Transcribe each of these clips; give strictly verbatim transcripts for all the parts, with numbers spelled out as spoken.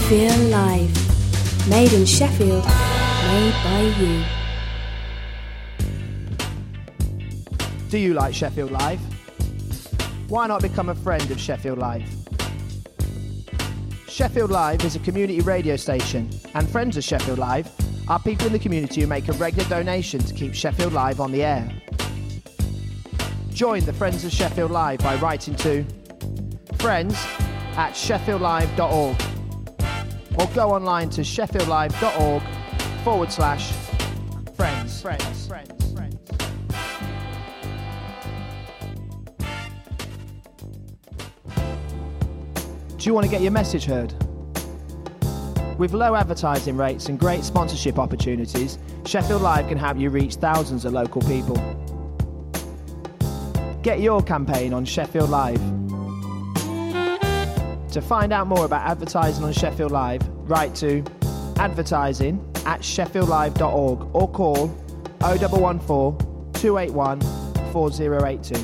Feel Live. Made in Sheffield, made by you. Do you like Sheffield Live? Why not become a friend of Sheffield Live? Sheffield Live is a community radio station, and friends of Sheffield Live are people in the community who make a regular donation to keep Sheffield Live on the air. Join the Friends of Sheffield Live by writing to friends at sheffield live dot org or go online to sheffieldlive.org forward slash friends. Friends. Friends. Friends. Do you want to get your message heard? With low advertising rates and great sponsorship opportunities, Sheffield Live can help you reach thousands of local people. Get your campaign on Sheffield Live. To find out more about advertising on Sheffield Live, write to advertising at sheffield live dot org or call oh one one four, two eight one, four oh eight two.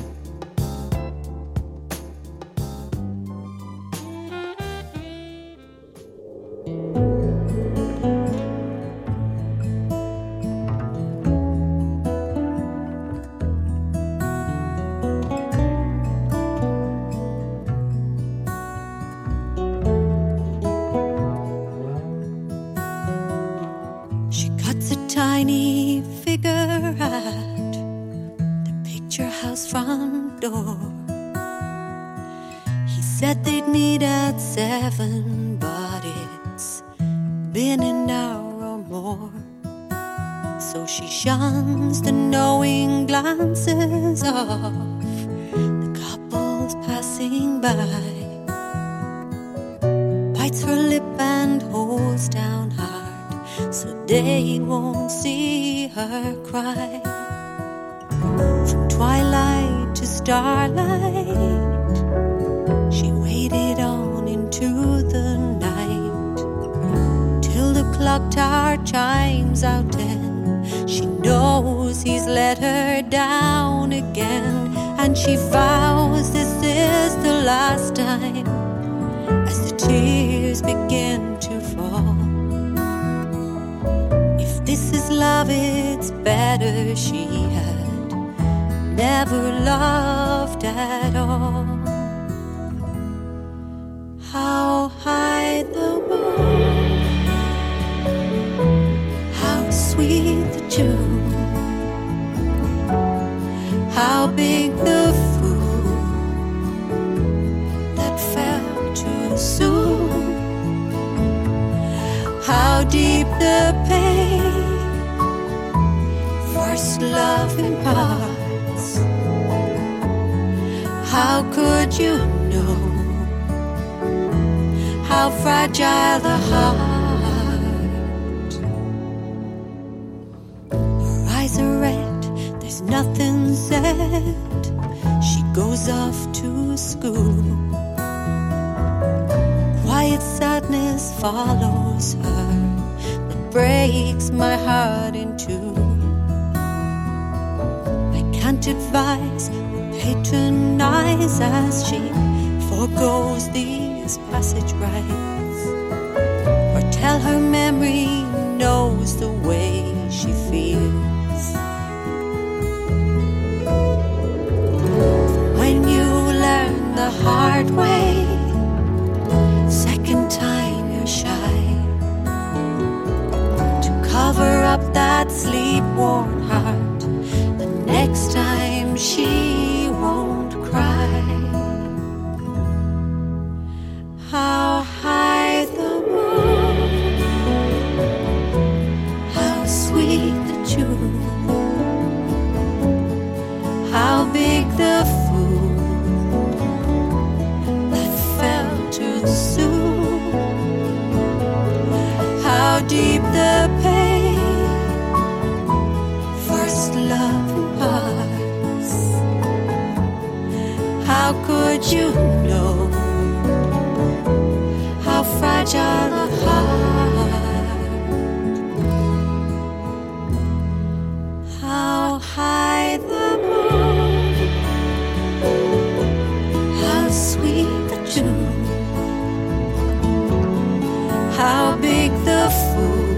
how big the fool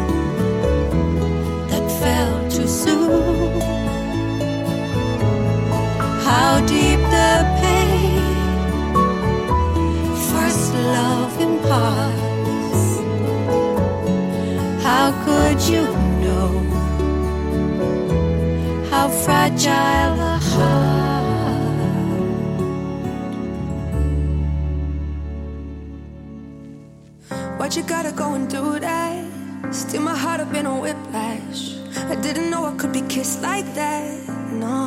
that fell too soon, how deep the pain first love imparts. How could you know how fragile the heart? Why'd you gotta go and do that? Steal my heart up in a whiplash. I didn't know I could be kissed like that, no.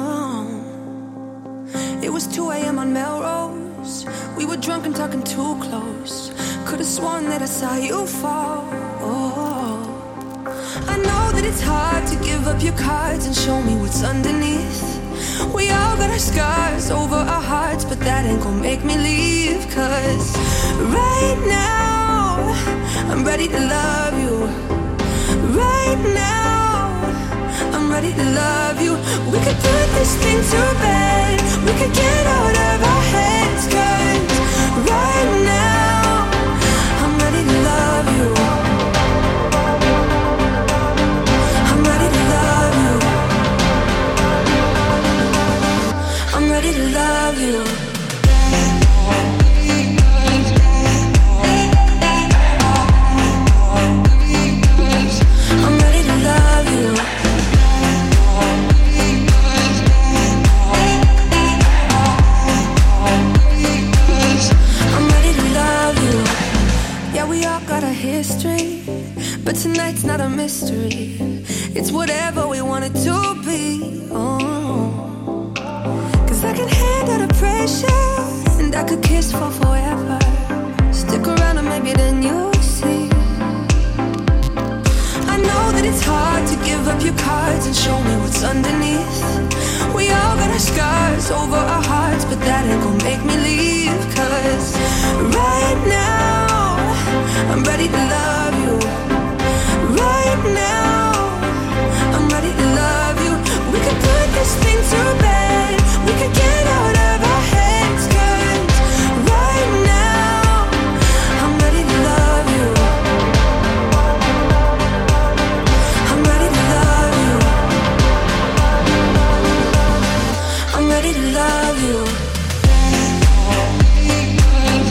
It was two a.m. on Melrose. We were drunk and talking too close. Could've sworn that I saw you fall. Oh, I know that it's hard to give up your cards and show me what's underneath. We all got our scars over our hearts, but that ain't gonna make me leave. Cause right now I'm ready to love you. Right now I'm ready to love you. We could put this thing to bed. We could get out of our heads. Cause right now I'm ready to love you. I'm ready to love you. I'm ready to love you. I'm ready to love you. I'm ready to love you. Yeah, we all got a history, but tonight's not a mystery. It's whatever we want it to be. Oh, cause I can handle the pressure, and I could kiss for forever. Stick around and maybe then you'll see. I know that it's hard to give up your cards and show me what's underneath. We all got our scars over our hearts, but that ain't gonna make me leave. Cause right now I'm ready to love you. Right now I'm ready to love you. We could put this thing to bed. We could get out of our heads. Cause right now I'm ready to love you. I'm ready to love you. I'm ready to love you.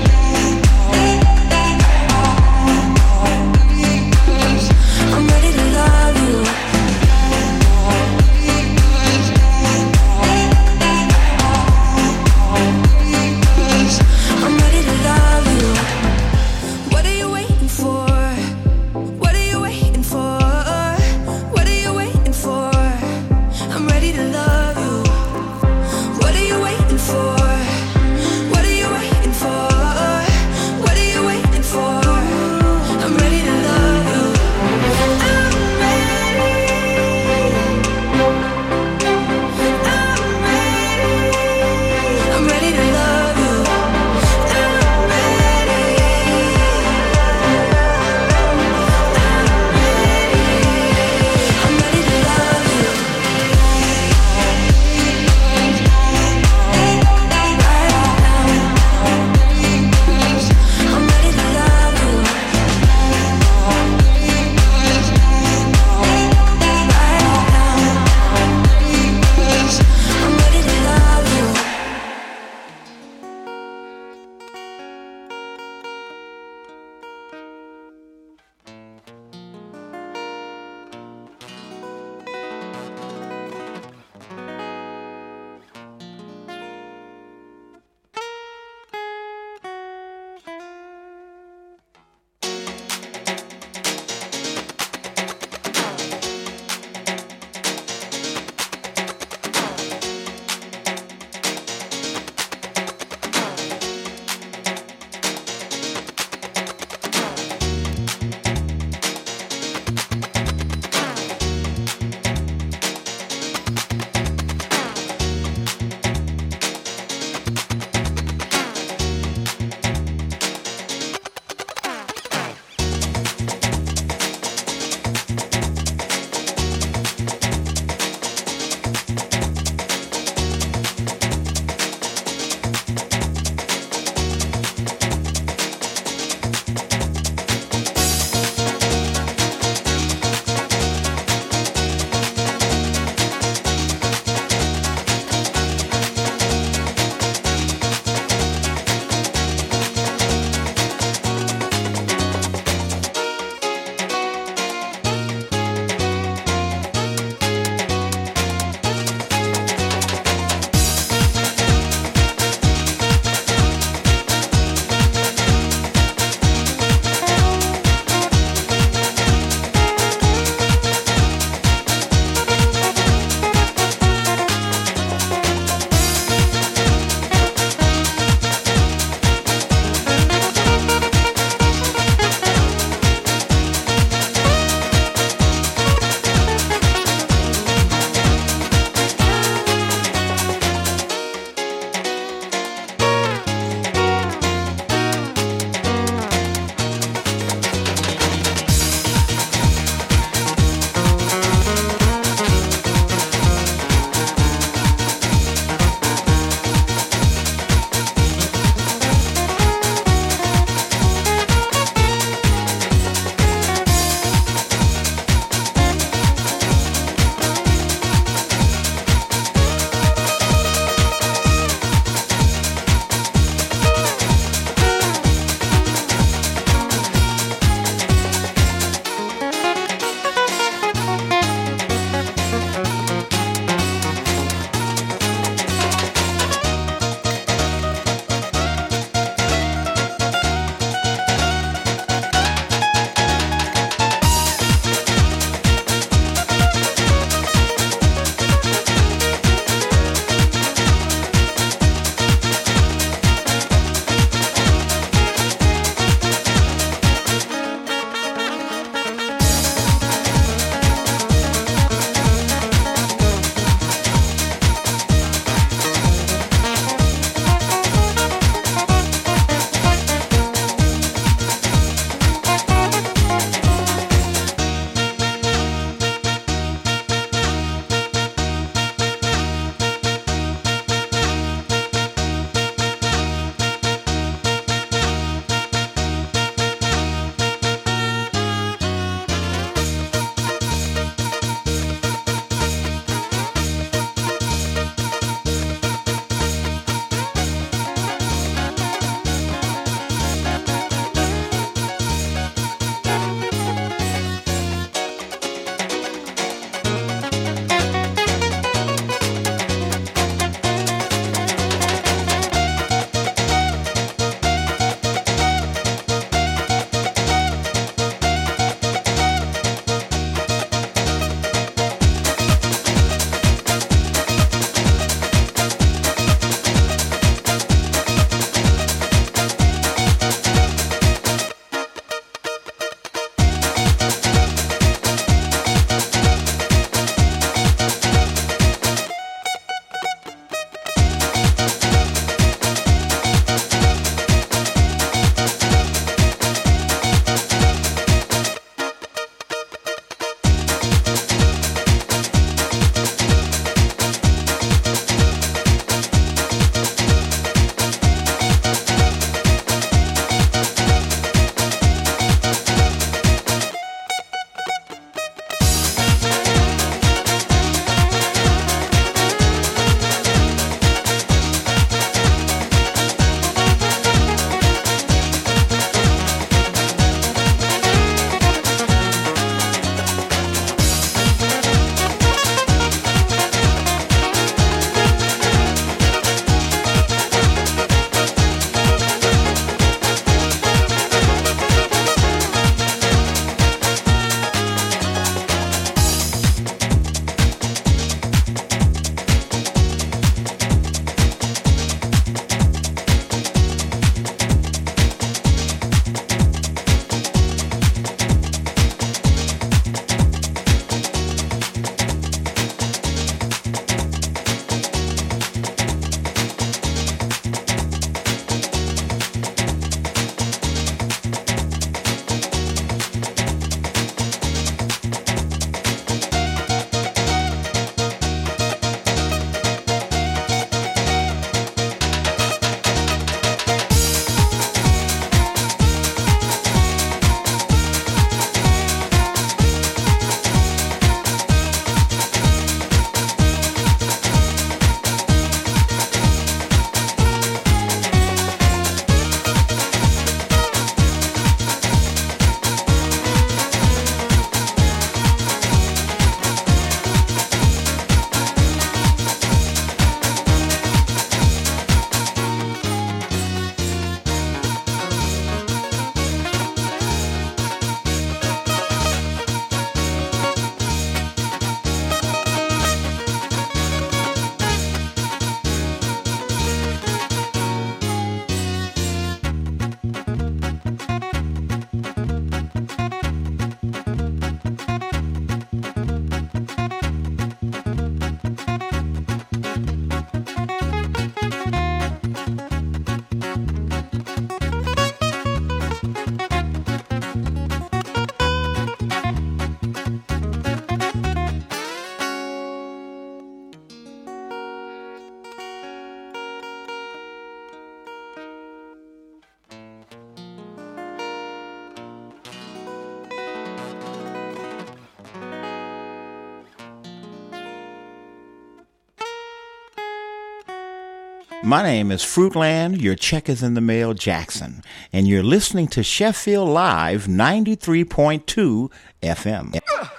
My name is Fruitland, your check is in the mail, Jackson, and you're listening to Sheffield Live ninety-three point two F M.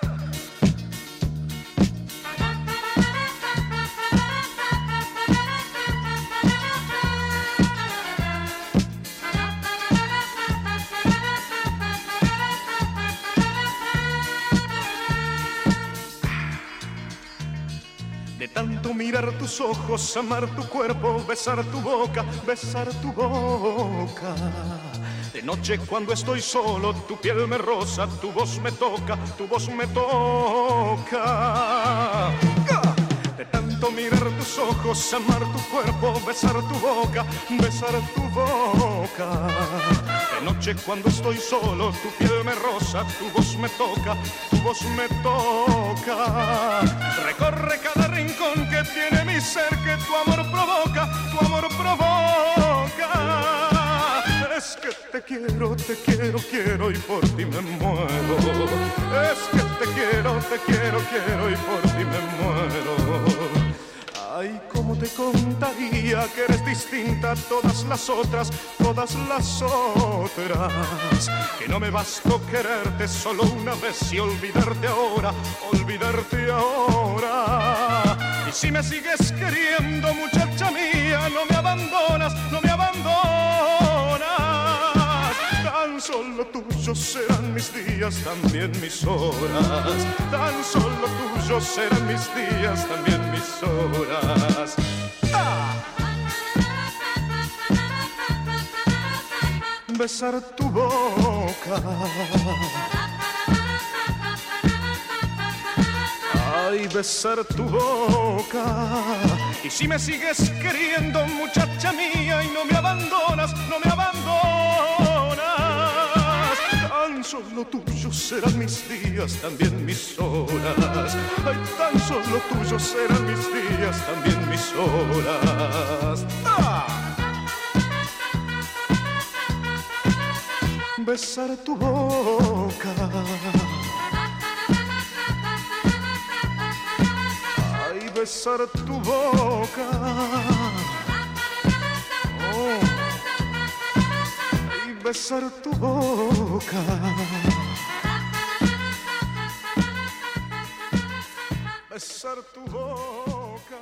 Tanto mirar tus ojos, amar tu cuerpo, besar tu boca, besar tu boca. De noche cuando estoy solo, tu piel me roza, tu voz me toca, tu voz me toca. De tanto mirar tus ojos, amar tu cuerpo, besar tu boca, besar tu boca. De noche cuando estoy solo, tu piel me roza, tu voz me toca, tu voz me toca. Recorre cada rincón que tiene mi ser, que tu amor provoca, tu amor provoca. Es que te quiero, te quiero, quiero y por ti me muero. Es que te quiero, te quiero, quiero y por ti me muero. Ay, cómo te contaría que eres distinta a todas las otras, todas las otras. Que no me bastó quererte solo una vez y olvidarte ahora, olvidarte ahora. Y si me sigues queriendo, muchacha mía, no me abandonas, no me abandonas. Tan solo tuyos serán mis días, también mis horas. Tan solo tuyos serán mis días, también mis horas. ¡Ah! Besar tu boca. Ay, besar tu boca. Y si me sigues queriendo, muchacha mía, y no me abandonas, no me abandonas. Tan solo tuyos serán mis días, también mis horas. Ay, tan solo tuyos serán mis días, también mis horas. ¡Ah! Besar tu boca. Ay, besar tu boca. Oh. Ay, besar tu boca. Besar tu boca.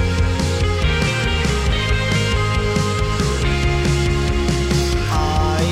Ay,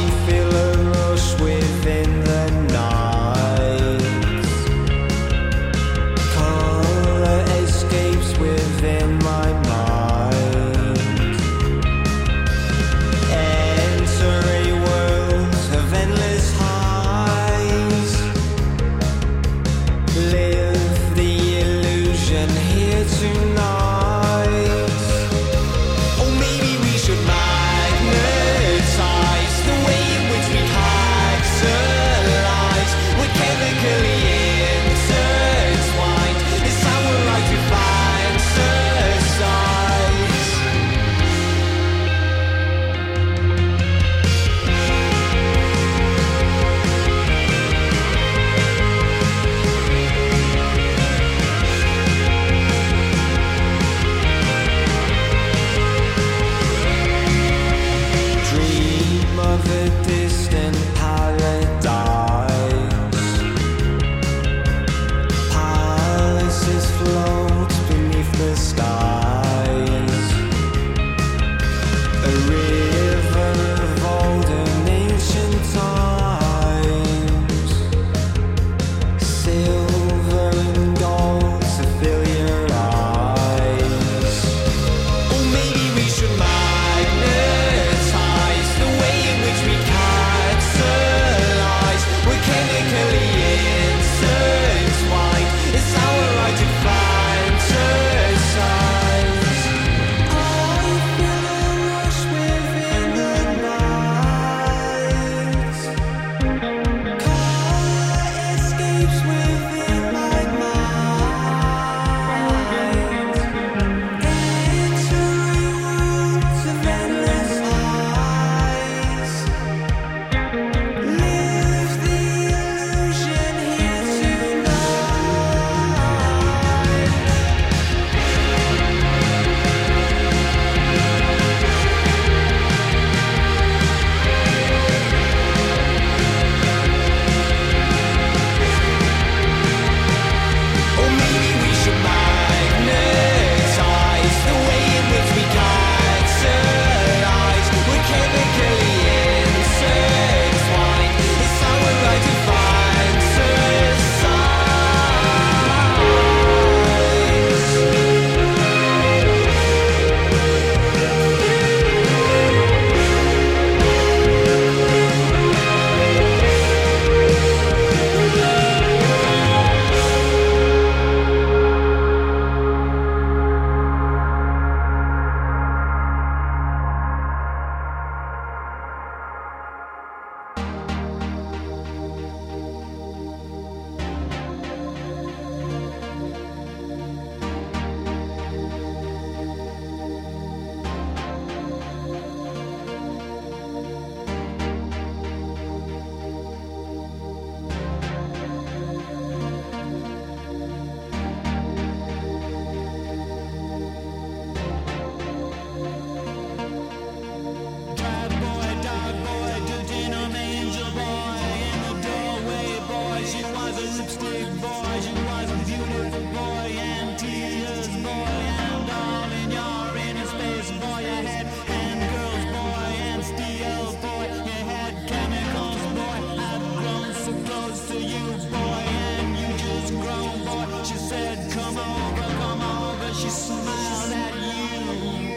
smiled at you,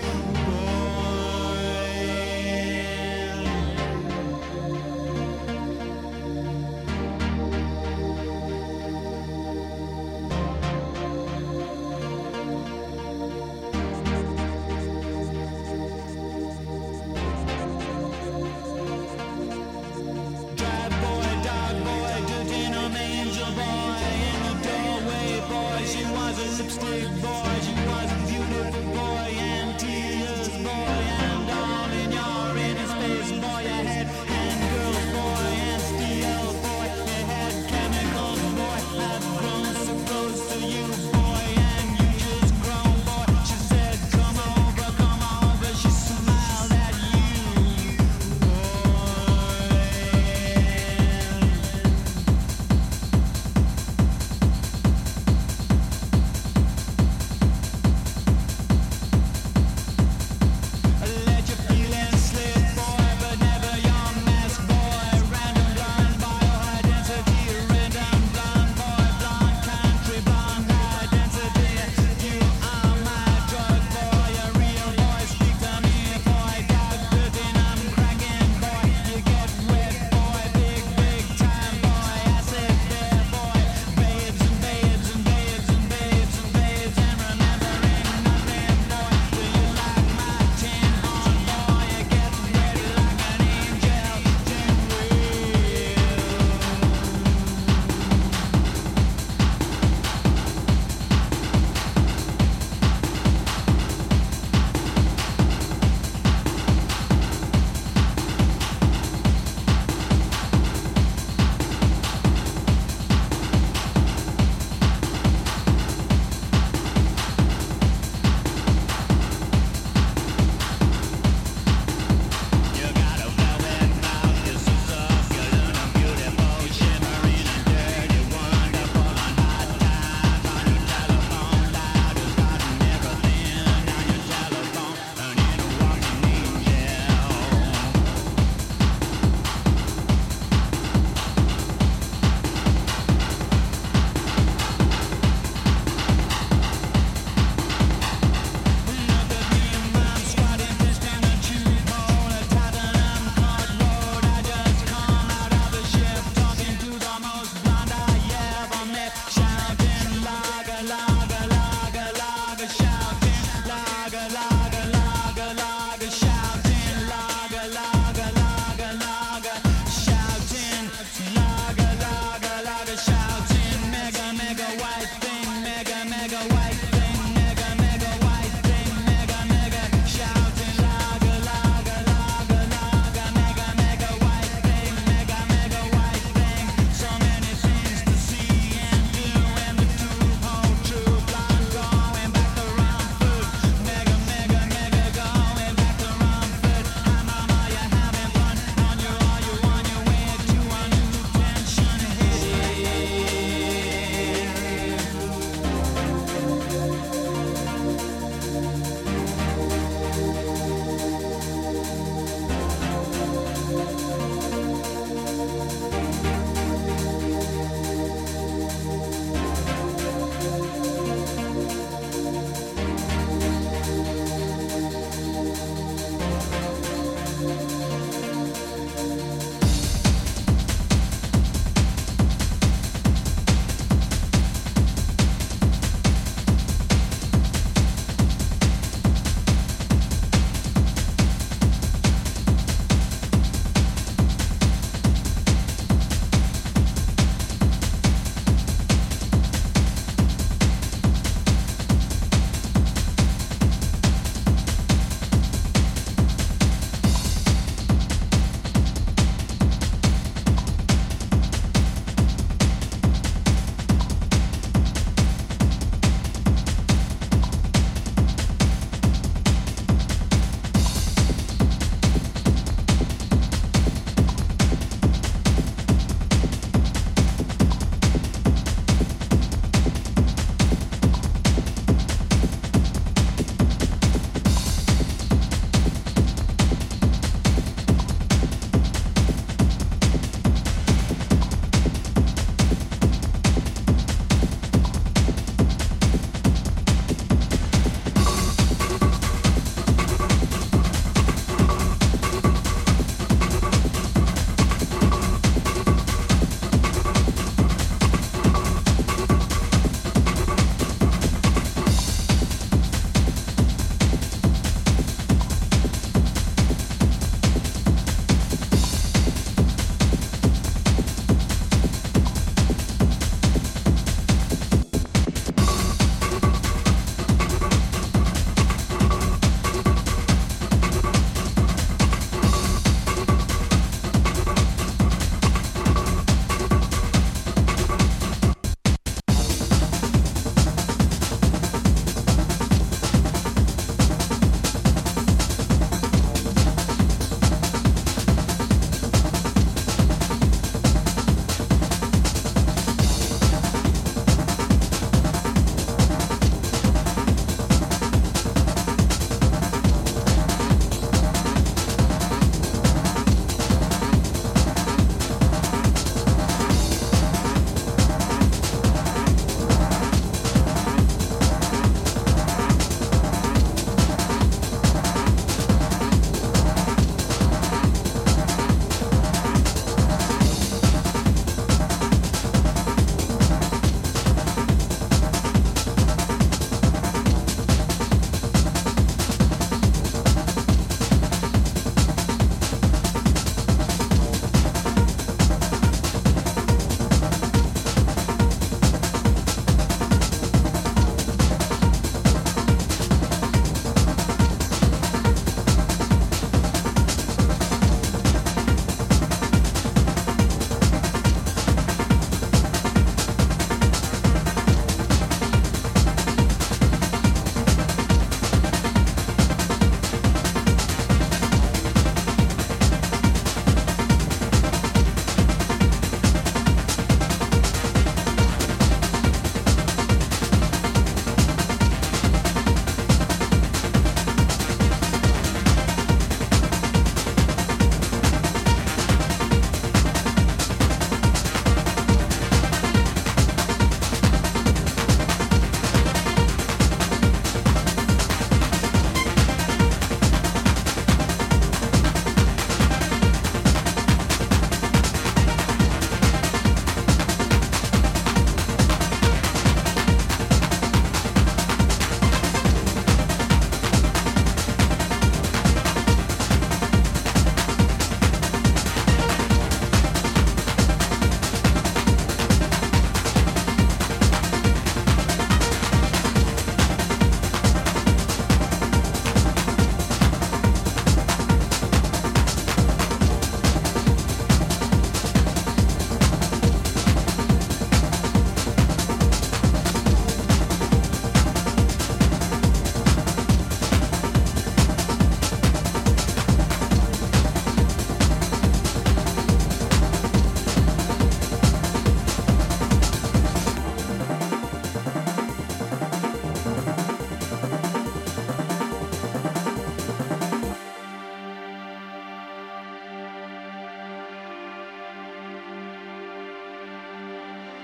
Drive boy, dog boy, good denim angel boy, in the doorway boy, she was a lipstick boy, she was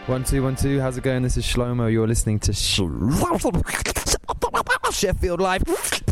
One, two, one, two. How's it going? This is Shlomo. You're listening to Sh- Sheffield Live.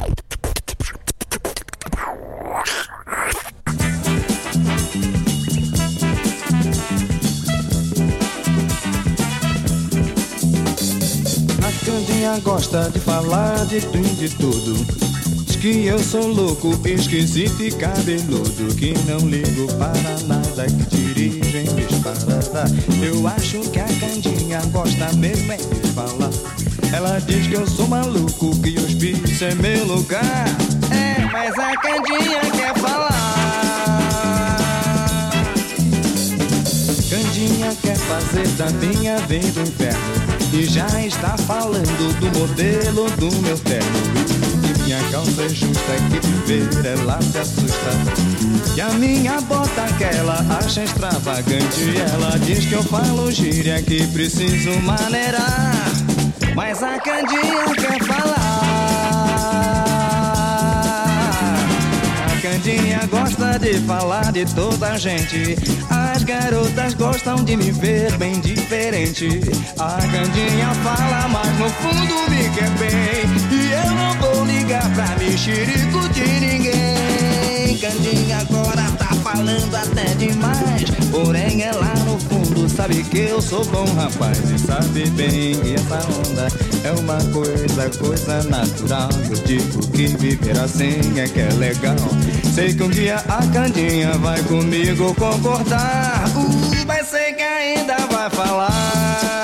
A Candinha gosta de falar de tudo e de tudo. Diz que eu sou louco, esquisito e cabeludo, que não ligo para nada, que dirijo em disparada. Eu acho que a Candinha gosta mesmo é de falar. Ela diz que eu sou maluco, que hospício é meu lugar. É, mas a Candinha quer falar. Candinha quer fazer da minha vida um inferno, e já está falando do modelo do meu terno. E minha calça é justa, que de ver ela se assusta. E a minha bota que ela acha extravagante. Ela diz que eu falo gíria, que preciso maneirar. Mas a Candinha quer falar. A Candinha gosta de falar de toda a gente. As garotas gostam de me ver bem diferente. A Candinha fala, mas no fundo me quer bem. E eu não vou ligar pra mexerico de ninguém. Candinha agora tá falando até demais. Porém ela no fundo sabe que eu sou bom rapaz. E sabe bem que essa onda é uma coisa, coisa natural. Eu digo que viver assim é que é legal. Sei que um dia a Candinha vai comigo concordar. Uh, vai ser que ainda vai falar.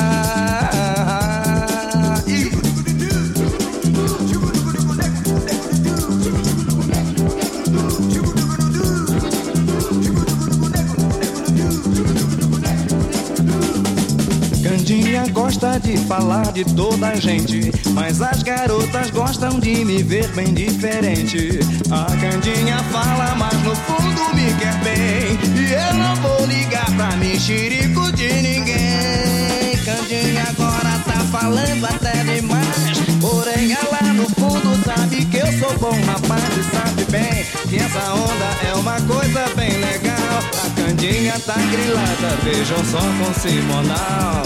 Candinha gosta de falar de toda a gente, mas as garotas gostam de me ver bem diferente. A Candinha fala, mas no fundo me quer bem. E eu não vou ligar pra mexerico de ninguém. Candinha agora tá falando até demais. Porém ela no fundo sabe que eu sou bom rapaz. E sabe bem que essa onda é uma coisa bem legal. A Candinha tá grilada, vejam só com Simonal.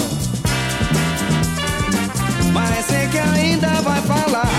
Mas sei que ainda vai falar.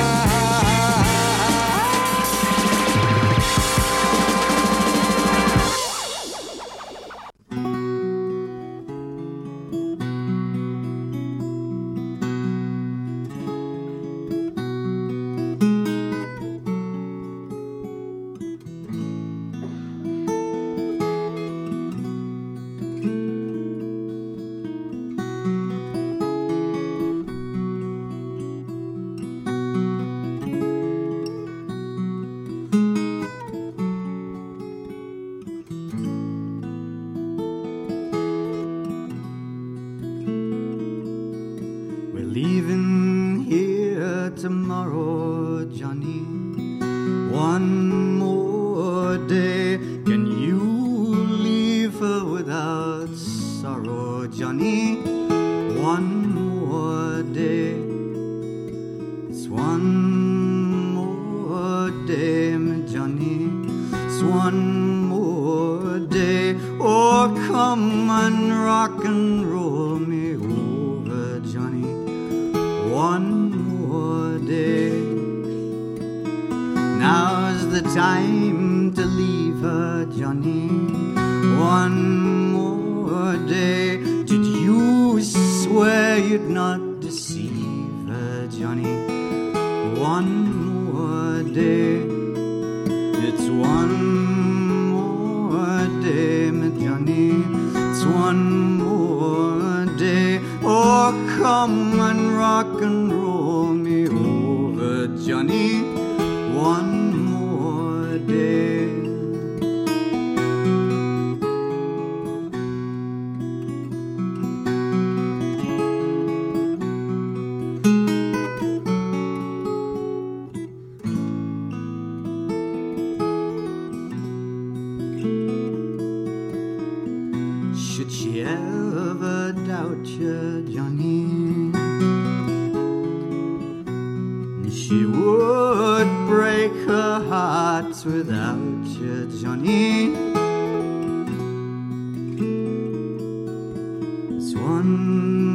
One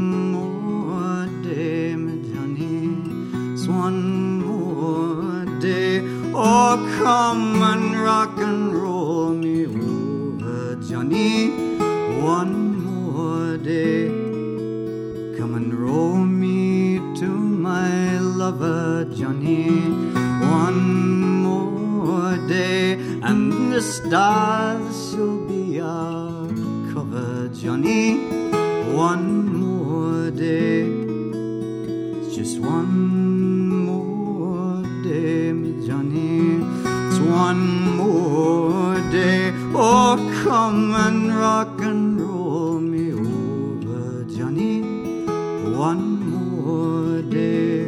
day. Oh, come and rock and roll me over, Johnny, one more day. Come and roll me to my lover, Johnny, one more day. And the stars shall be our cover, Johnny, one more day. It's just one more day, me Johnny, it's one more day. Oh, come and rock and roll me over, Johnny, one more day.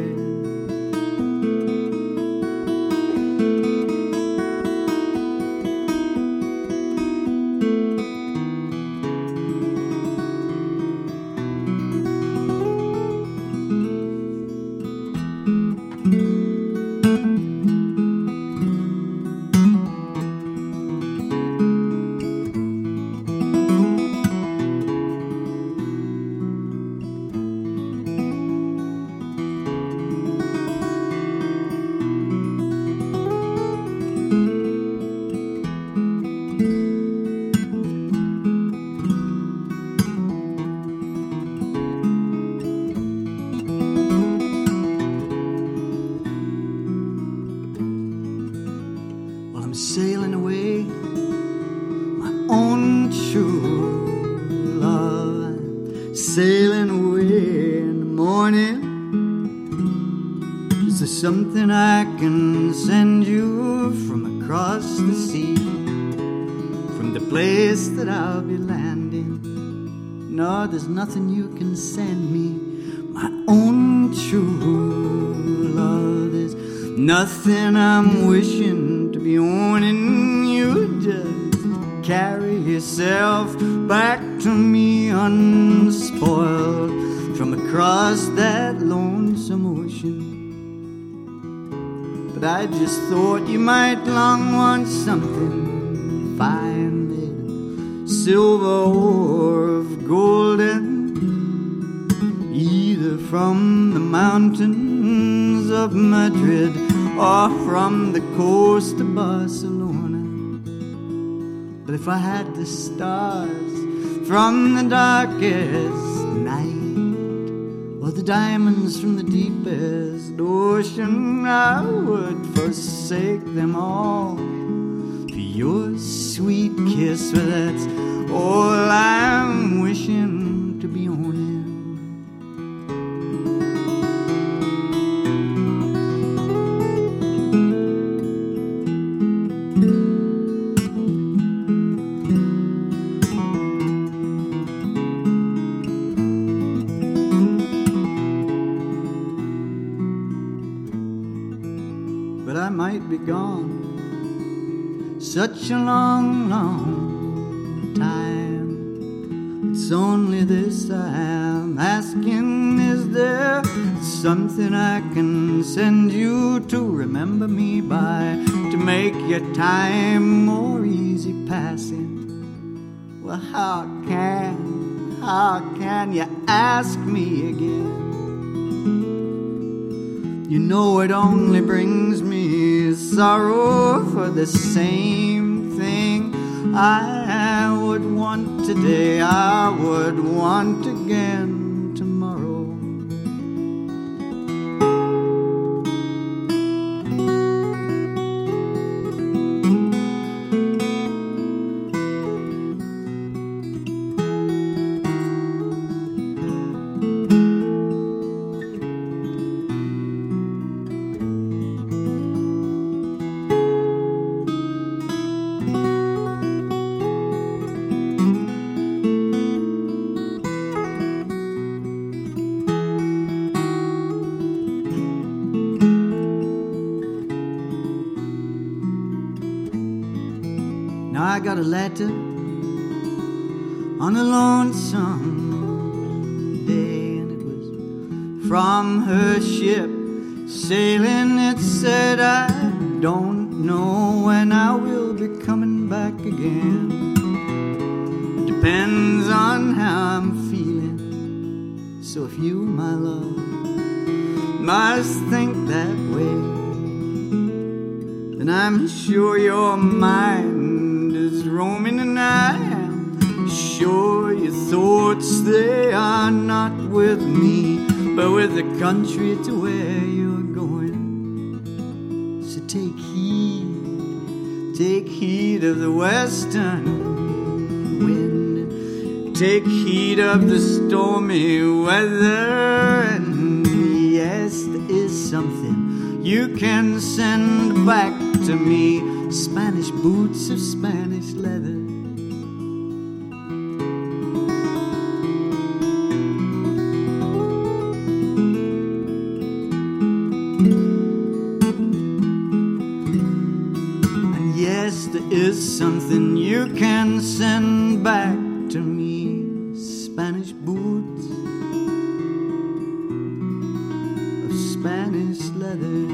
Sailing away, my own true love. Sailing away in the morning. Is there something I can send you from across the sea, from the place that I'll be landing? No, there's nothing you can send me, my own true love. There's nothing I'm wishing to be owning. You just carry yourself back to me unspoiled from across that lonesome ocean. But I just thought you might long want something fine, made of silver or of golden, either from the mountains of Madrid or from the coast of Barcelona. But if I had the stars from the darkest night, or the diamonds from the deepest ocean, I would forsake them all for your sweet kiss. For that's all I'm wishing to be owning. Be gone such a long, long time. It's only this I'm asking: is there something I can send you to remember me by, to make your time more easy passing? Well, how can, how can you ask me again? You know it only brings me sorrow for the same thing I would want today, I would want again tomorrow. I got a letter on a lonesome day, and it was from her ship sailing. It said, I don't know when I will be coming back again. It depends on how I'm feeling. So if you, my love, must think that way, I'm sure your mind is roaming, and I am sure your thoughts, they are not with me, but with the country to where you're going. So take heed, take heed of the western wind, take heed of the stormy weather, and yes, there is something you can send back to me, Spanish boots of Spanish leather. And yes, there is something you can send back to me, Spanish boots of Spanish leather.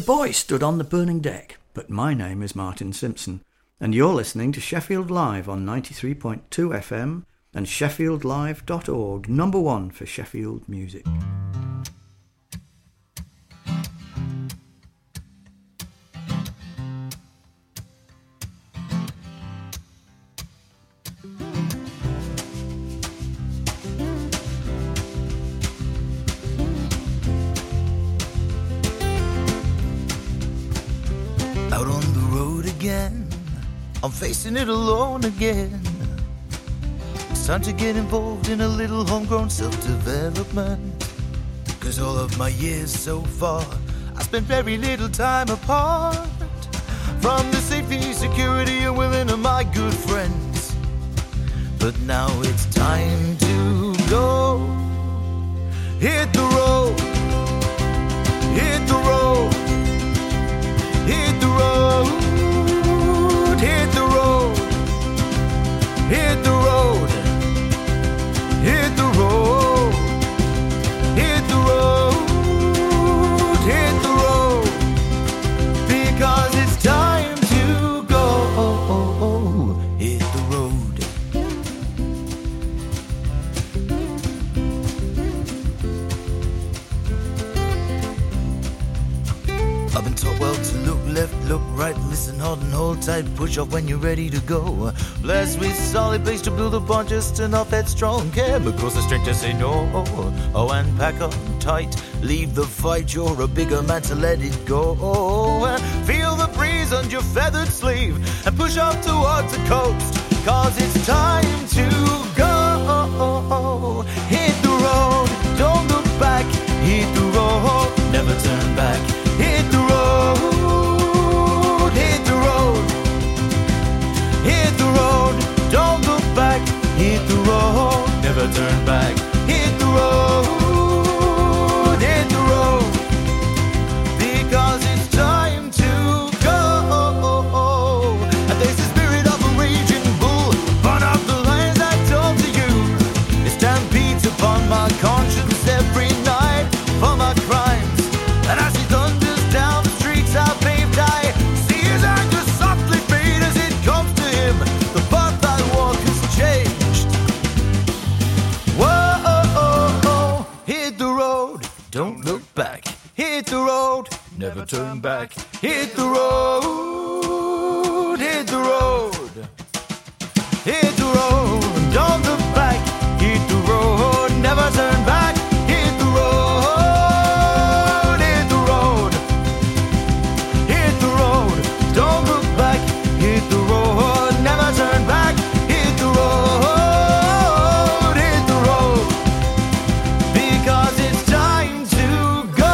boy stood on the burning deck, but my name is Martin Simpson, and you're listening to Sheffield Live on ninety-three point two F M and sheffield live dot org, number one for Sheffield music. Out on the road again, I'm facing it alone again. It's time to get involved in a little homegrown self-development. Cause all of my years so far, I spent very little time apart from the safety, security, and willing of my good friends. But now it's time to go. Hit the road, hit the road, hit the road, hit the road, hit the road, hit the road, hit the road, hit the road, because it's time to go. Hit the road. I've been taught well to look left, look right, listen hard and hold tight, push off when you're ready to go. Blessed with solid base to build upon, just enough headstrong chemicals, the strength to say no. Oh, and pack up tight, leave the fight, you're a bigger man to let it go. Feel the breeze on your feathered sleeve and push off towards the coast, cause it's time to go. Hit the road, don't look back, hit the road, never turn back. Hit the road, hit the road, hit the road, don't look back. Hit the road, never turn back. Hit the road, hit the road, because it's time to go. And there's the spirit of a raging bull, burn up the lines I told to you. It stampedes upon my conscience every night for my crimes, and as it thunders down the streets I paved, I see his anger softly fade as it comes to him. The path I walk has changed. Whoa, hit the road, don't look back. Hit the road, never turn back. Hit the road, hit the road, hit the road, don't look back. Hit the road, never turn back. Hit the road, hit the road, hit the road, don't look back. Hit the road, never turn back. Hit the road, hit the road, because it's time to go.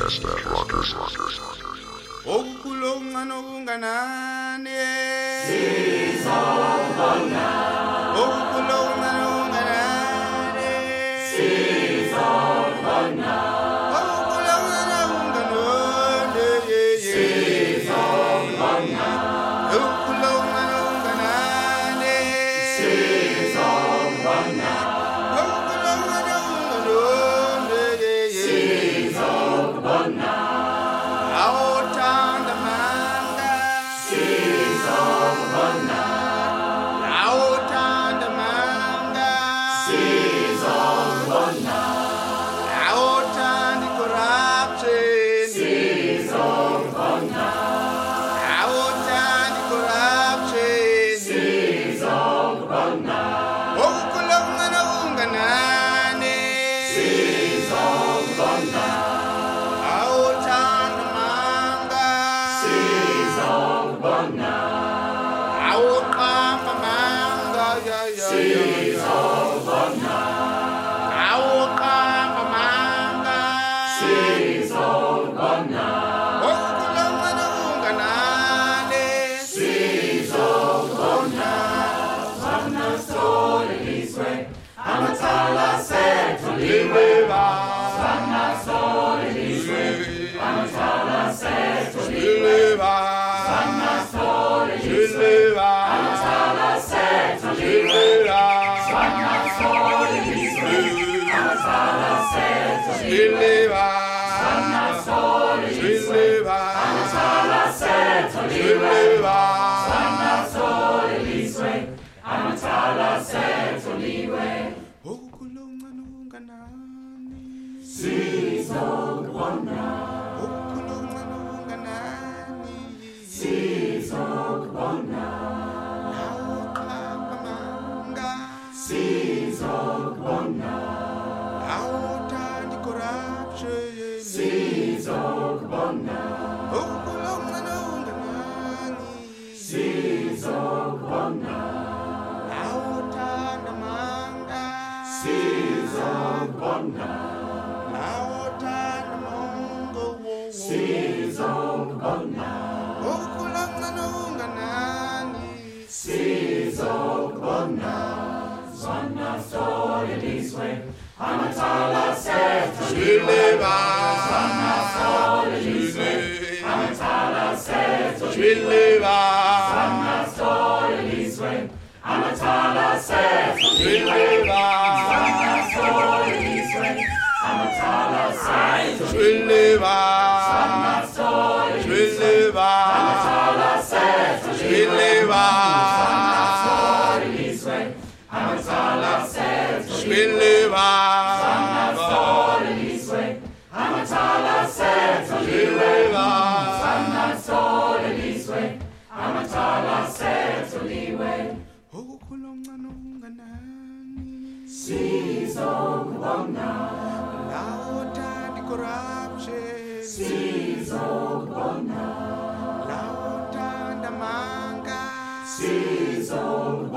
Okukulonga nokunganane Sizobona Okukulonga nokunganane Sizobona Okukulonga nokunganane Sizobona Okukulonga nokunganane Sizobona Okukulonga nokunganane Sizobona Aotanda manga Sizobona Aotanda manga Sizobona Aotandi corruption Sizobona Aotandi corruption Sizobona Okukulonga nokunganane Sizobona Aotanda manga Sizobona Aotamba manga ya ya Sizobona Aotamba manga Sizobona Okukulonga nokunganane Sizobona Sana sole liswe Amatala seto liweba Sana sole liswe Amatala seto liweba Sana sole liswe Amatala seto liweba Sana sole liswe Amatala seto liweba Sana sole liswe Amatala seto liweba Sana sole liswe Amatala seto liwe Okukulonga nokunganane Sizobona Okukulonga nokunganane Sizobona Aotamba manga Sizobona Aotandi corruption Sizobona Okukulonga nokunganane Sizobona Aotanda manga Sizobona Aotanda mongo Sizobona Okukulonga nokunganane Sizobona Sana sole liswe Amatala seto liweba Sana sole liswe Amatala seto liweba Sana sole liswe Amatala seto liweba Sana sole liswe Amatala seto liweba Sana sole liswe Amatala seto liweba